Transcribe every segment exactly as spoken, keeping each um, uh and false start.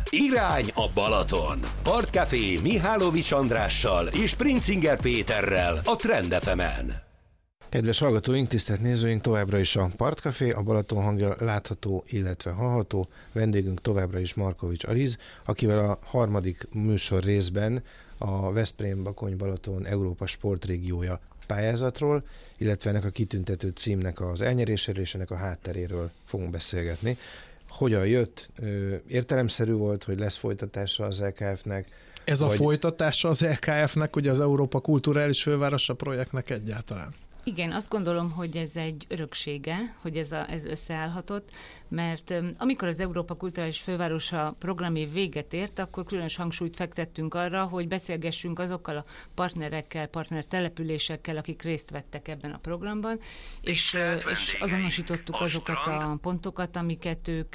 Irány a Balaton. Partcafé Mihálovics Andrással és Princinger Péterrel a Trend ef emen. Kedves hallgatóink, tisztelt nézőink, továbbra is a Partcafé, a Balaton hangja látható, illetve hallható. Vendégünk továbbra is Markovics Aliz, akivel a harmadik műsor részben a Veszprém-Bakony-Balaton Európa sportrégiója pályázatról, illetve ennek a kitüntető címnek az elnyeréséről és ennek a hátteréről fogunk beszélgetni. Hogyan jött? Értelemszerű volt, hogy lesz folytatása az é ká ef-nek? Ez vagy... a folytatása az é ká ef-nek, ugye az Európa Kulturális Fővárosa projektnek egyáltalán? Igen, azt gondolom, hogy ez egy öröksége, hogy ez, a, ez összeállhatott, mert amikor az Európa Kulturális Fővárosa programév véget ért, akkor különös hangsúlyt fektettünk arra, hogy beszélgessünk azokkal a partnerekkel, partnertelepülésekkel, akik részt vettek ebben a programban, és, és azonosítottuk azokat a pontokat, amiket ők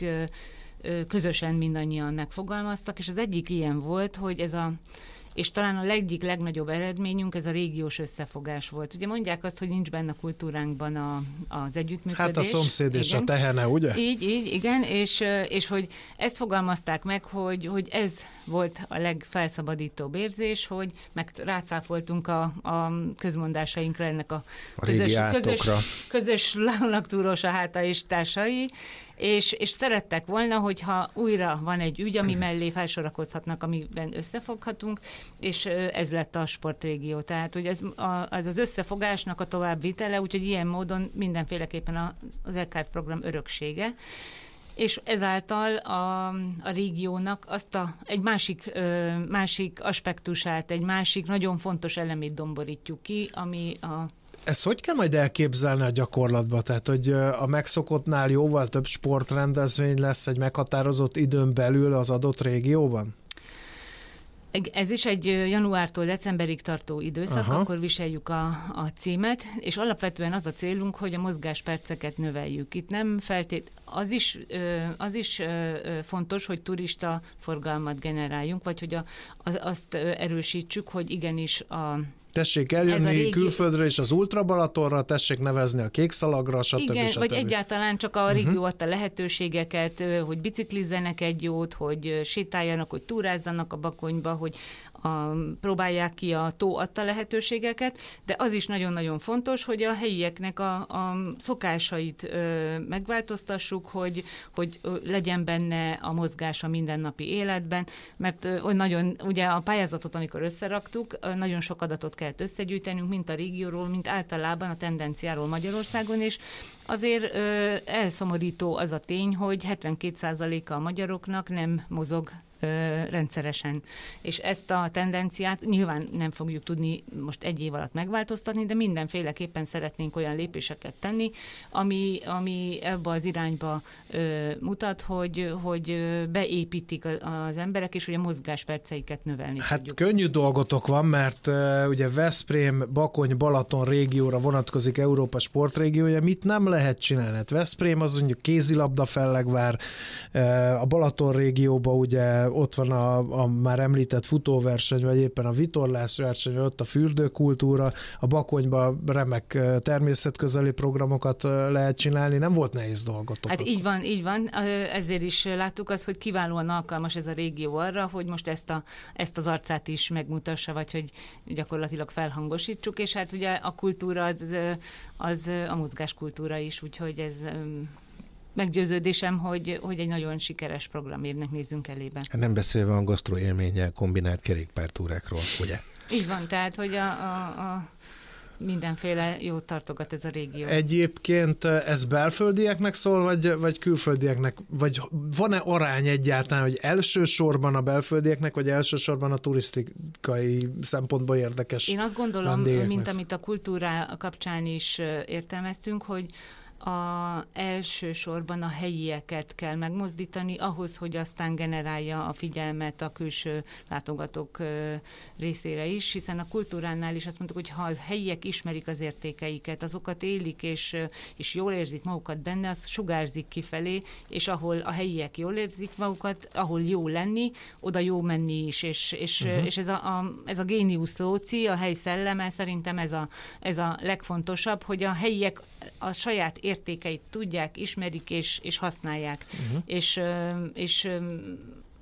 közösen mindannyian megfogalmaztak, és az egyik ilyen volt, hogy ez a és talán a egyik legnagyobb eredményünk ez a régiós összefogás volt. Ugye mondják azt, hogy nincs benne a kultúránkban a, az együttműködés. Hát a szomszéd és igen. a tehene, ugye? Így, így, igen, és, és hogy ezt fogalmazták meg, hogy, hogy ez volt a legfelszabadítóbb érzés, hogy meg rácáfoltunk a, a közmondásainkra ennek a, a közös, közös, közös laktúros a háta és társai, és, és szerettek volna, hogyha újra van egy ügy, ami mellé felsorakozhatnak, amiben összefoghatunk, és ez lett a sportrégió. Tehát, hogy ez, a, ez az összefogásnak a továbbvitele, úgyhogy ilyen módon mindenféleképpen az é ká ef program öröksége, és ezáltal a, a régiónak azt a, egy másik, ö, másik aspektusát, egy másik nagyon fontos elemét domborítjuk ki, ami a Ezt hogy kell majd elképzelni a gyakorlatban? Tehát, hogy a megszokottnál jóval több sportrendezvény lesz egy meghatározott időn belül az adott régióban? Ez is egy januártól decemberig tartó időszak, Aha. akkor viseljük a, a címet, és alapvetően az a célunk, hogy a mozgásperceket növeljük. Itt nem feltét, az is, az is fontos, hogy turista forgalmat generáljunk, vagy hogy a, az, azt erősítsük, hogy igenis a tessék eljönni régi... külföldre és az Ultrabalatonra, tessék nevezni a Kékszalagra, stb. Igen, stb. Vagy egyáltalán csak a régió uh-huh. adta lehetőségeket, hogy biciklizzenek egy jót, hogy sétáljanak, hogy túrázzanak a Bakonyba, hogy a, próbálják ki a tó adta lehetőségeket, de az is nagyon-nagyon fontos, hogy a helyieknek a, a szokásait ö, megváltoztassuk, hogy, hogy legyen benne a mozgás a mindennapi életben, mert ö, nagyon, ugye a pályázatot, amikor összeraktuk, ö, nagyon sok adatot kellett összegyűjtenünk, mint a régióról, mint általában a tendenciáról Magyarországon, és azért ö, elszomorító az a tény, hogy hetvenkét százaléka a magyaroknak nem mozog rendszeresen. És ezt a tendenciát nyilván nem fogjuk tudni most egy év alatt megváltoztatni, de mindenféleképpen szeretnénk olyan lépéseket tenni, ami, ami ebbe az irányba ö, mutat, hogy, hogy beépítik az emberek, és hogy a mozgásperceiket növelni Hát tudjuk. Könnyű dolgotok van, mert uh, ugye Veszprém, Bakony, Balaton régióra vonatkozik Európa sportrégiója, mit nem lehet csinálni? Hát Veszprém az mondjuk kézilabda Fellegvár, uh, a Balaton régióban ugye ott van a, a már említett futóverseny, vagy éppen a vitorlás verseny, ott a fürdőkultúra, a Bakonyban remek természetközeli programokat lehet csinálni, nem volt nehéz dolgotok. Hát így van, így van, ezért is láttuk azt, hogy kiválóan alkalmas ez a régió arra, hogy most ezt, a, ezt az arcát is megmutassa, vagy hogy gyakorlatilag felhangosítsuk, és hát ugye a kultúra az, az a mozgáskultúra is, úgyhogy ez meggyőződésem, hogy, hogy egy nagyon sikeres programévnek nézzünk elébe. Nem beszélve a gasztro élménnyel kombinált kerékpártúrákról, ugye? Így van, tehát, hogy a, a, a mindenféle jót tartogat ez a régió. Egyébként ez belföldieknek szól, vagy, vagy külföldieknek? Vagy van-e arány egyáltalán, hogy elsősorban a belföldieknek, vagy elsősorban a turisztikai szempontból érdekes? Én azt gondolom, mint amit a kultúra kapcsán is értelmeztünk, hogy a, elsősorban a helyieket kell megmozdítani, ahhoz, hogy aztán generálja a figyelmet a külső látogatók részére is, hiszen a kultúránál is azt mondtuk, hogy ha a helyiek ismerik az értékeiket, azokat élik, és, és jól érzik magukat benne, az sugárzik kifelé, és ahol a helyiek jól érzik magukat, ahol jó lenni, oda jó menni is, és, és, uh-huh. és ez, a, a, ez a géniusz lóci, a hely szelleme, szerintem ez a, ez a legfontosabb, hogy a helyiek a saját értékeit tudják, ismerik és, és használják. Uh-huh. És, és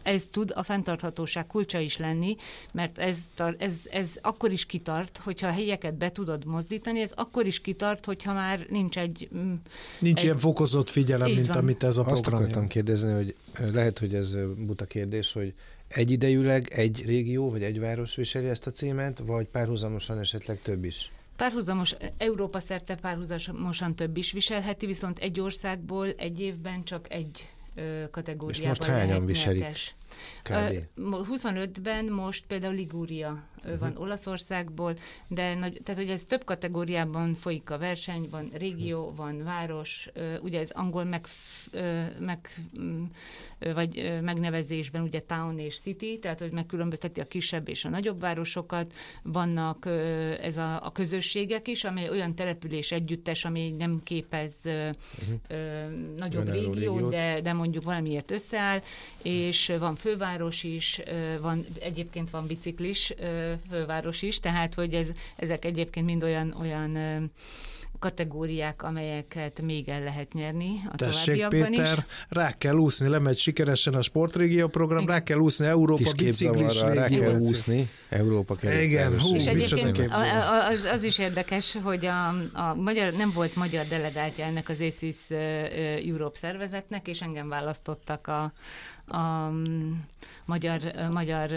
ez tud a fenntarthatóság kulcsa is lenni, mert ez, ez, ez akkor is kitart, hogyha a helyeket be tudod mozdítani, ez akkor is kitart, hogyha már nincs egy... Nincs egy... ilyen fokozott figyelem, mint van. amit ez a program. Azt akartam kérdezni, hogy lehet, hogy ez buta kérdés, hogy egyidejűleg egy régió vagy egy város viseli ezt a címet, vagy párhuzamosan esetleg több is? Párhuzamos, Európa szerte párhuzamosan több is viselheti, viszont egy országból egy évben csak egy ö, kategóriában és most hányan lehet viselik? nyertes. kb. huszonötben most például Ligúria uh-huh. van Olaszországból, de nagy, tehát hogy ez több kategóriában folyik a verseny, van régió, van város, ugye ez angol meg, meg vagy megnevezésben ugye town és city, tehát hogy megkülönbözteti a kisebb és a nagyobb városokat, vannak ez a, a közösségek is, amely olyan település együttes, ami nem képez uh-huh. nagyobb régiót, de, de mondjuk valamiért összeáll, és van főváros is, van, egyébként van biciklis főváros is, tehát hogy ez, ezek egyébként mind olyan, olyan kategóriák, amelyeket még el lehet nyerni a Tessék, továbbiakban Péter, is. Rá kell úszni, lemegy sikeresen a sportrégió program, Igen. rá kell úszni Európa Kis biciklis képzavarral rá régió. kell úszni Európa Igen, hú, És mit egyébként az, az, az is érdekes, hogy a, a magyar, nem volt magyar delegáltja ennek az észis Europe szervezetnek, és engem választottak a, a magyar, magyar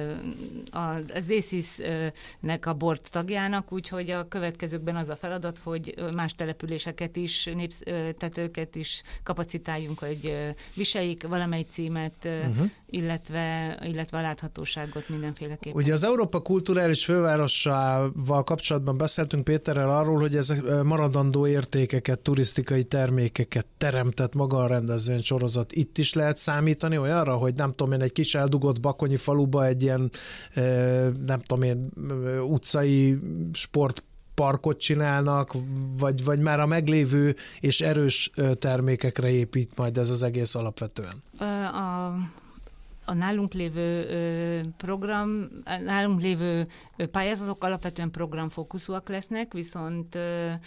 az észisnek a board tagjának, úgyhogy a következőkben az a feladat, hogy más településeket is, népsz, tehát őket is kapacitáljunk, hogy viseljék valamely címet, uh-huh. illetve, illetve a láthatóságot mindenféleképpen. Ugye az Európa kulturális fővárosával kapcsolatban beszéltünk Péterrel arról, hogy ezek maradandó értékeket, turisztikai termékeket teremtett maga a rendezvény sorozat. Itt is lehet számítani olyanra, hogy nem tudom én, egy kis eldugott bakonyi faluba egy ilyen nem tudom én, utcai sportparkot csinálnak, vagy, vagy már a meglévő és erős termékekre épít majd ez az egész alapvetően? A, a nálunk lévő program, nálunk lévő pályázatok alapvetően programfókuszúak lesznek, viszont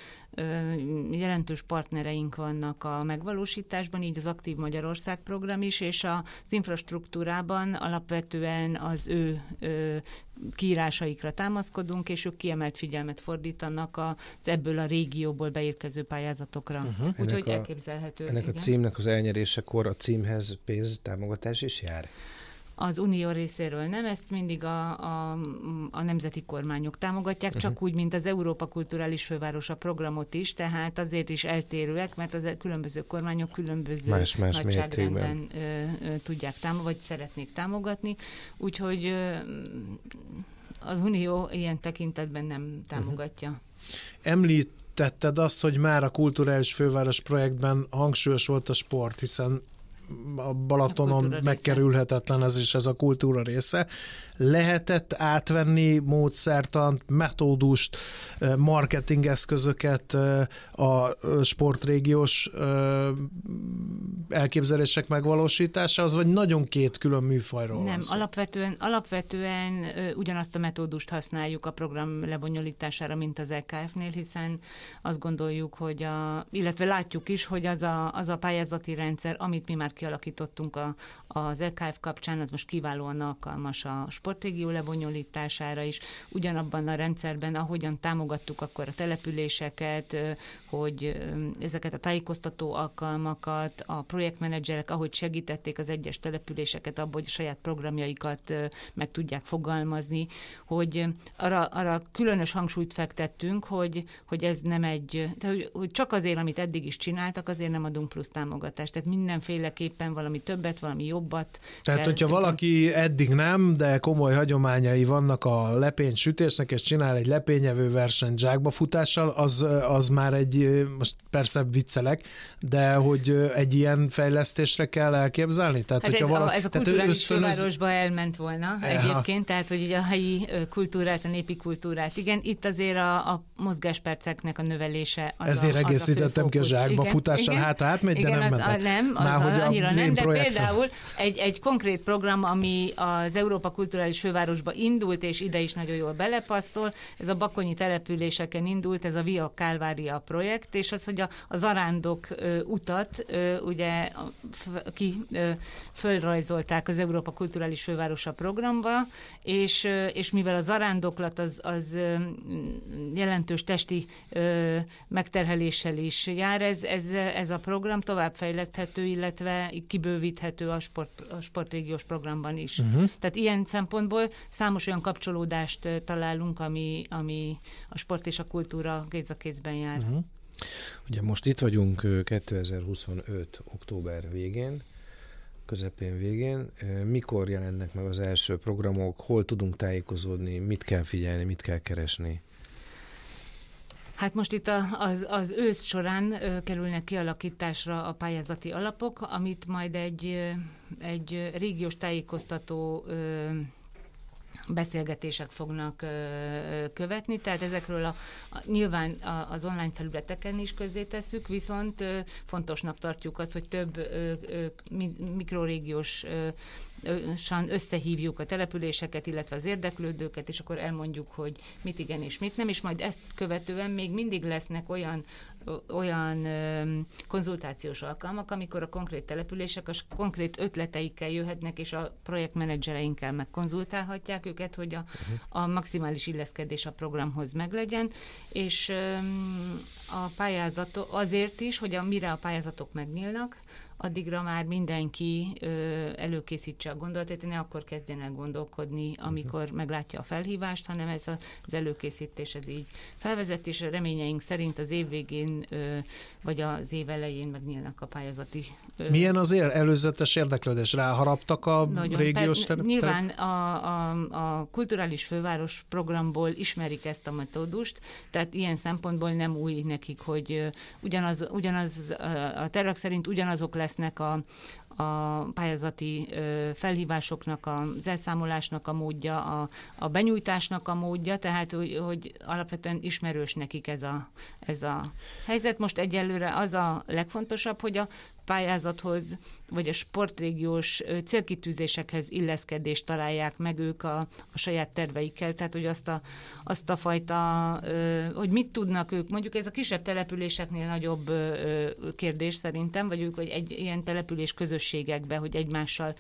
jelentős partnereink vannak a megvalósításban, így az Aktív Magyarország program is, és az infrastruktúrában alapvetően az ő kiírásaikra támaszkodunk, és ők kiemelt figyelmet fordítanak az ebből a régióból beérkező pályázatokra. Uh-huh. Úgyhogy a, elképzelhető. Ennek igen. a címnek az elnyerésekor a címhez pénz támogatás is jár? Az unió részéről nem, ezt mindig a, a, a nemzeti kormányok támogatják, uh-huh. csak úgy, mint az Európa Kulturális Fővárosa programot is, tehát azért is eltérőek, mert az különböző kormányok különböző más, más nagyságrendben ö, ö, tudják támogatni, vagy szeretnék támogatni, úgyhogy ö, az unió ilyen tekintetben nem támogatja. Uh-huh. Említetted azt, hogy már a Kulturális Főváros projektben hangsúlyos volt a sport, hiszen a Balatonon a megkerülhetetlen ez is, ez a kultúra része. Lehetett átvenni módszertant, metódust, marketingeszközöket a sportrégiós elképzelések megvalósításához, vagy nagyon két külön műfajról Nem, van szó? alapvetően, alapvetően ugyanazt a metódust használjuk a program lebonyolítására, mint az é ká ef-nél, hiszen azt gondoljuk, hogy a, illetve látjuk is, hogy az a, az a pályázati rendszer, amit mi már kialakítottunk a, az é ká ef kapcsán, az most kiválóan alkalmas a sportrégió lebonyolítására is. Ugyanabban a rendszerben, ahogyan támogattuk akkor a településeket, hogy ezeket a tájékoztató alkalmakat, a projektmenedzserek, ahogy segítették az egyes településeket abban, hogy a saját programjaikat meg tudják fogalmazni, hogy arra, arra különös hangsúlyt fektettünk, hogy, hogy ez nem egy, hogy, hogy csak azért, amit eddig is csináltak, azért nem adunk plusz támogatást. Tehát mindenféleképpen valami többet, valami jobbat. Tehát, hogyha valaki eddig nem, de komoly hagyományai vannak a lepénysütésnek, és csinál egy lepényevő versenyt zsákbafutással, az, az már egy, most persze viccelek, de hogy egy ilyen fejlesztésre kell elképzelni? Tehát, hát hogyha ez, valaki, a, ez a tehát kulturális ösztönöz... fővárosba elment volna Eha. egyébként, tehát hogy a helyi kultúrát, a népi kultúrát. Igen, itt azért a, a mozgásperceknek a növelése az Ezért a, az egészítettem a ki a zsákba futással, hát átmegy, de igen, nem az, mentett. A, nem, az Már a, hogy a annyira nem, de projektem. Például egy, egy konkrét program, ami az Európa Kulturális Fővárosba indult, és ide is nagyon jól belepasszol, ez a bakonyi településeken indult, ez a Via Calvaria projekt, és az, hogy a, a zarándok ö, utat ö, ugye a, f, ki ö, fölrajzolták az Európa Kulturális Fővárosa programba, és, ö, és mivel a zarándoklat az, az ö, jelentős testi ö, megterheléssel is jár, ez, ez, ez a program továbbfejleszthető, illetve kibővíthető a, sport, a sportrégiós programban is. Uh-huh. Tehát ilyen szempontból számos olyan kapcsolódást találunk, ami, ami a sport és a kultúra kéz a kézben jár. Uh-huh. Ugye most itt vagyunk kétezer-huszonöt október végén, közepén végén. Mikor jelennek meg az első programok, hol tudunk tájékozódni, mit kell figyelni, mit kell keresni? Hát most itt a, az, az ősz során ö, kerülnek kialakításra a pályázati alapok, amit majd egy, egy régiós tájékoztató ö, beszélgetések fognak ö, követni, tehát ezekről a, a, nyilván a, az online felületeken is közzétesszük, viszont ö, fontosnak tartjuk azt, hogy több ö, ö, mikrorégiós ö, összehívjuk a településeket, illetve az érdeklődőket, és akkor elmondjuk, hogy mit igen és mit nem, és majd ezt követően még mindig lesznek olyan, olyan konzultációs alkalmak, amikor a konkrét települések a konkrét ötleteikkel jöhetnek, és a projektmenedzsereinkkel megkonzultálhatják őket, hogy a, a maximális illeszkedés a programhoz meglegyen, és a pályázatok azért is, hogy a, mire a pályázatok megnyílnak, addigra már mindenki ö, előkészítse a gondolatot, ne akkor kezdjen el gondolkodni, amikor uh-huh. meglátja a felhívást, hanem ez a, az előkészítés, ez így felvezetésre reményeink szerint az év végén ö, vagy az év elején megnyílnak a pályázati. Ö, Milyen az előzetes érdeklődés? Ráharaptak a nagyon, régiós terület? Nyilván a, a, a kulturális főváros programból ismerik ezt a metódust, tehát ilyen szempontból nem új nekik, hogy ugyanaz, ugyanaz a tervek szerint ugyanazok lesz lesznek a, a pályázati ö, felhívásoknak, az elszámolásnak a módja, a, a benyújtásnak a módja, tehát hogy, hogy alapvetően ismerős nekik ez a, ez a helyzet. Most egyelőre az a legfontosabb, hogy a pályázathoz, vagy a sportrégiós célkitűzésekhez illeszkedést találják meg ők a, a saját terveikkel, tehát hogy azt a, azt a fajta, hogy mit tudnak ők, mondjuk ez a kisebb településeknél nagyobb kérdés szerintem, vagy ők hogy egy ilyen település közösségekbe, hogy egymással,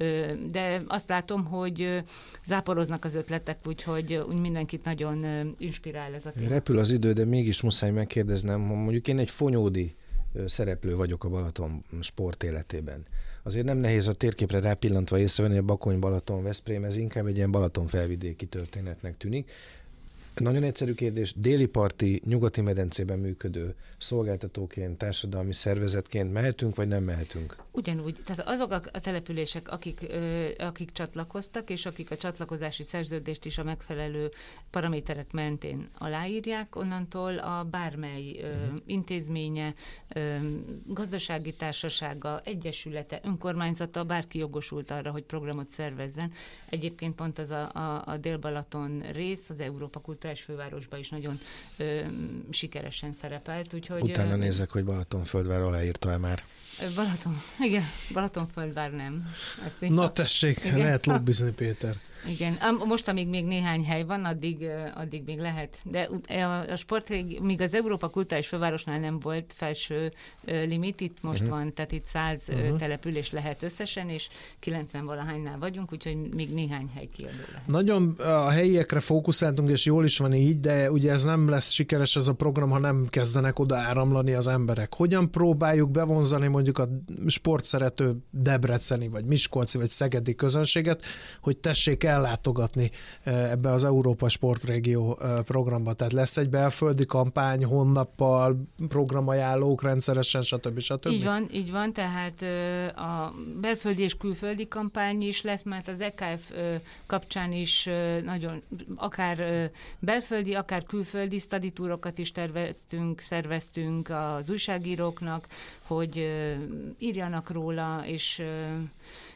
de azt látom, hogy záporoznak az ötletek, úgyhogy úgy mindenkit nagyon inspirál ez a téma. Repül az idő, de mégis muszáj megkérdeznem, mondjuk én egy fonyódi szereplő vagyok a Balaton sport életében. Azért nem nehéz a térképre rápillantva észrevenni, a Bakony-Balaton-Veszprém, ez inkább egy ilyen Balaton felvidéki történetnek tűnik. Nagyon egyszerű kérdés, déli parti, nyugati medencében működő szolgáltatóként, társadalmi szervezetként mehetünk, vagy nem mehetünk? Ugyanúgy. Tehát azok a települések, akik, ö, akik csatlakoztak, és akik a csatlakozási szerződést is a megfelelő paraméterek mentén aláírják, onnantól a bármely ö, uh-huh. intézménye, ö, gazdasági társasága, egyesülete, önkormányzata, bárki jogosult arra, hogy programot szervezzen. Egyébként pont az a, a, a Dél-Balaton rész, az Európa Kulturális Fővárosban is nagyon ö, sikeresen szerepelt. Úgyhogy, Utána ö, nézek, hogy Balatonföldvár aláírta-e már. Balaton, igen, Balatonföldvár nem. Ezt Na tessék, igen. Lehet lobbizni, Péter. Igen, most, amíg még néhány hely van, addig, addig még lehet. De a, a sportrég, míg az Európa Kulturális Fővárosnál nem volt felső limit, itt most uh-huh. van, tehát itt száz uh-huh. település lehet összesen, és kilencven valahánynál vagyunk, úgyhogy még néhány hely kiadó lehet. Nagyon a helyiekre fókuszáltunk, és jól is van így, de ugye ez nem lesz sikeres ez a program, ha nem kezdenek oda áramlani az emberek. Hogyan próbáljuk bevonzani mondjuk a sportszerető debreceni, vagy miskolci, vagy szegedi közönséget, hogy tessék ellátogatni ebbe az Európa Sportrégió programba. Tehát lesz egy belföldi kampány, honlappal, programajánlók rendszeresen, stb. stb. Így van, így van, tehát a belföldi és külföldi kampány is lesz, mert az é ká ef kapcsán is nagyon, akár belföldi, akár külföldi sztaditúrokat is terveztünk, szerveztünk az újságíróknak, hogy írjanak róla, és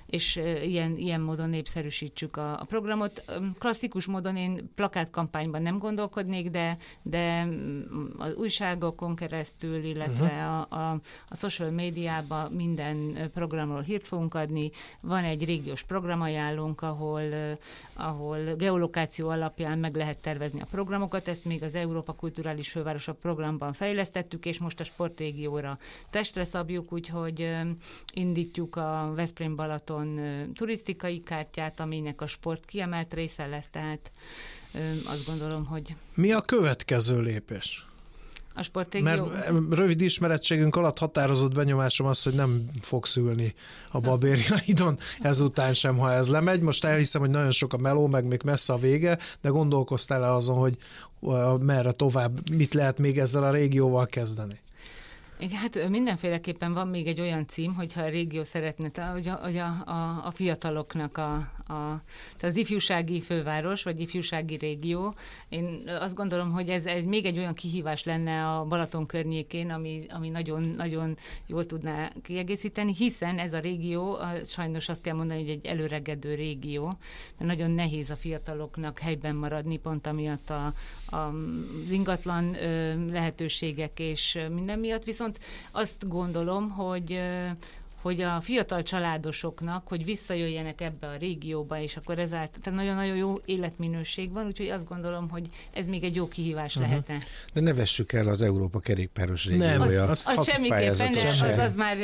és ilyen, ilyen módon népszerűsítsük a, a programot. Klasszikus módon én plakátkampányban nem gondolkodnék, de, de az újságokon keresztül, illetve uh-huh. a, a, a social médiában minden programról hírt fogunk adni. Van egy régiós programajánlónk, ahol, ahol geolokáció alapján meg lehet tervezni a programokat. Ezt még az Európa Kulturális Fővárosa programban fejlesztettük, és most a sportrégióra testre szabjuk, úgyhogy indítjuk a Veszprém-Balaton turisztikai kártyát, aminek a sport kiemelt része lesz, tehát azt gondolom, hogy... Mi a következő lépés? A sportrégió... Mert rövid ismerettségünk alatt határozott benyomásom az, hogy nem fogsz ülni a babérjaidon ezután sem, ha ez lemegy. Most elhiszem, hogy nagyon sok a meló, meg még messze a vége, de gondolkoztál-e azon, hogy merre tovább, mit lehet még ezzel a régióval kezdeni? Igen, hát mindenféleképpen van még egy olyan cím, hogyha a régió szeretne, hogy a, hogy a, a, a fiataloknak a, a, tehát az ifjúsági főváros, vagy ifjúsági régió. Én azt gondolom, hogy ez egy, még egy olyan kihívás lenne a Balaton környékén, ami, ami nagyon, nagyon jól tudná kiegészíteni, hiszen ez a régió, sajnos azt kell mondani, hogy egy előregedő régió, mert nagyon nehéz a fiataloknak helyben maradni, pont amiatt a, a, az ingatlan lehetőségek és minden miatt, viszont azt gondolom, hogy, hogy a fiatal családosoknak, hogy visszajöjjenek ebbe a régióba, és akkor ezáltal tehát nagyon-nagyon jó életminőség van, úgyhogy azt gondolom, hogy ez még egy jó kihívás uh-huh. lehetne. De ne vessük el az Európa kerékpáros régiója. Nem, az, az, az semmiképpen, de az, az már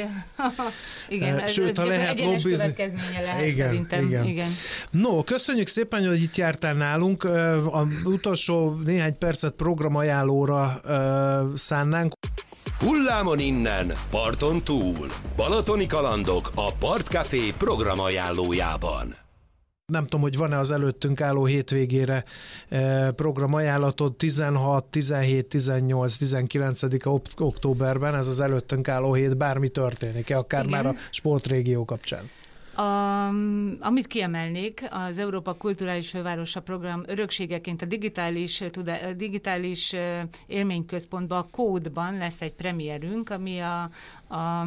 igen, sőt, ha lehet lobbizni. lehet igen, szerintem. Igen. Igen. No, köszönjük szépen, hogy itt jártál nálunk. Az utolsó néhány percet programajánlóra szánnánk. Hullámon innen, parton túl. Balatoni kalandok a Partcafé programajánlójában. Nem tudom, hogy van-e az előttünk álló hétvégére programajánlatod tizenhat, tizenhét, tizennyolc, tizenkilencedike októberben, ez az előttünk álló hét, bármi történik-e, akár igen. már a sportrégió kapcsán. A, amit kiemelnék, az Európa Kulturális Fővárosa program örökségeként a digitális, tudá, digitális élményközpontban, a Kódban lesz egy premierünk, ami a, a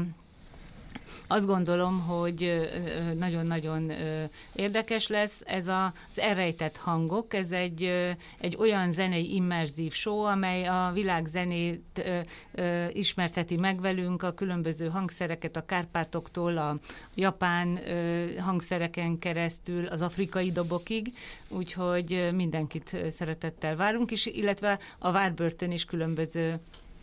azt gondolom, hogy nagyon-nagyon érdekes lesz. Ez az Elrejtett hangok, ez egy, egy olyan zenei immerzív show, amely a világ zenét ismerteti meg velünk, a különböző hangszereket a Kárpátoktól, a japán hangszereken keresztül, az afrikai dobokig, úgyhogy mindenkit szeretettel várunk is, illetve a Várbörtön is különböző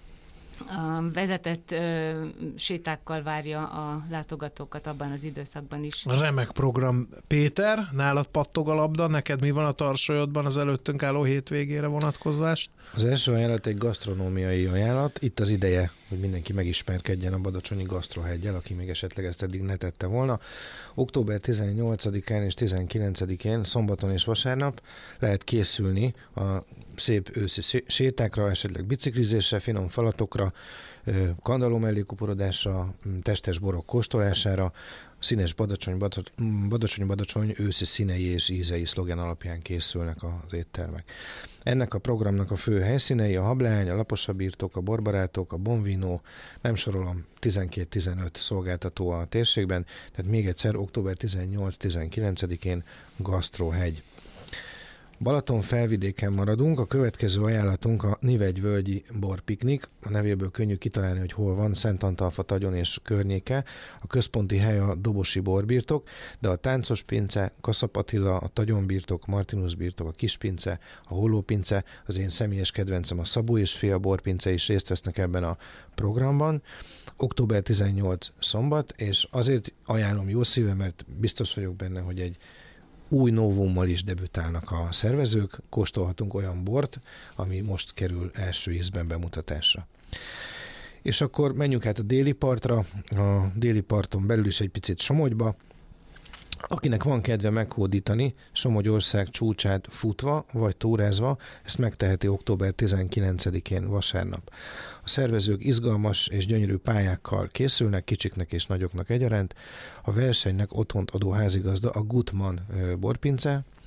a vezetett ö, sétákkal várja a látogatókat abban az időszakban is. Remek program. Péter, nálad pattog a labda, neked mi van a tarsolyodban az előttünk álló hétvégére vonatkozást? Az első ajánlat egy gasztronómiai ajánlat. Itt az ideje, hogy mindenki megismerkedjen a Badacsonyi Gasztroheggyel, aki még esetleg ezt eddig ne tette volna. október tizennyolcadikán és tizenkilencedikén, szombaton és vasárnap lehet készülni a szép őszi sétákra, esetleg biciklizésre, finom falatokra, kandallómellékuporodásra, testes borok kóstolására, színes Badacsony, Badacsony, Badacsony őszi színei és ízei szlogen alapján készülnek az éttermek. Ennek a programnak a fő helyszínei a Hableány, a Laposa birtok, a Borbarátok, a Bonvino, nem sorolom, tizenkét-tizenöt szolgáltató a térségben, tehát még egyszer október tizennyolc-tizenkilencedikén Gasztrohegy. Balaton felvidéken maradunk, a következő ajánlatunk a Nivegyvölgyi borpiknik, a nevéből könnyű kitalálni, hogy hol van, Szentantalfa-Tagyon és környéke, a központi hely a Dobosi borbirtok, de a Táncos pince, Kaszap Attila, a Tagyonbirtok, Martinus birtok, a Kispince, a Hollópince, az én személyes kedvencem a Szabó és Fia borpince is részt vesznek ebben a programban. október tizennyolc szombat, és azért ajánlom jó szíve, mert biztos vagyok benne, hogy egy új novummal is debütálnak a szervezők, kóstolhatunk olyan bort, ami most kerül első ízben bemutatásra. És akkor menjünk át a déli partra, a déli parton belül is egy picit Somogyba. Akinek van kedve meghódítani Somogyország csúcsát futva vagy túrázva, ezt megteheti október tizenkilencedikén vasárnap. A szervezők izgalmas és gyönyörű pályákkal készülnek, kicsiknek és nagyoknak egyaránt. A versenynek otthont adó házigazda a Gutmann borpince,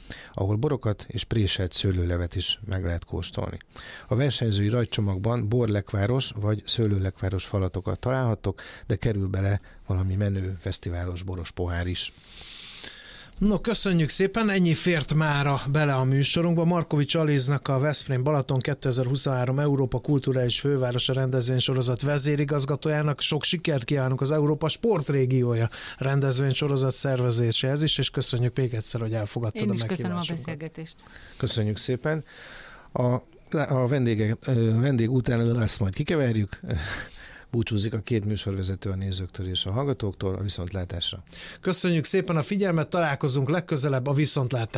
ahol borokat és préselt szőlőlevet is meg lehet kóstolni. A versenyzői rajtcsomagban borlekváros vagy szőlőlekváros falatokat találhattok, de kerül bele valami menő fesztiválos boros pohár is. No, köszönjük szépen, ennyi fért mára bele a műsorunkba. Markovics Aliznak, a Veszprém Balaton kétezer-huszonhárom Európa Kulturális Fővárosa rendezvénysorozat vezérigazgatójának sok sikert kívánunk az Európa Sportrégiója rendezvénysorozat szervezéséhez is, és köszönjük még egyszer, hogy elfogadtad Én a is meghívásunkat. köszönöm a beszélgetést. Köszönjük szépen. A, a vendégek, vendég után azt majd kikeverjük. Búcsúzik a két műsorvezető a nézőktől és a hallgatóktól, a viszontlátásra. Köszönjük szépen a figyelmet, találkozunk legközelebb, a viszontlátásra.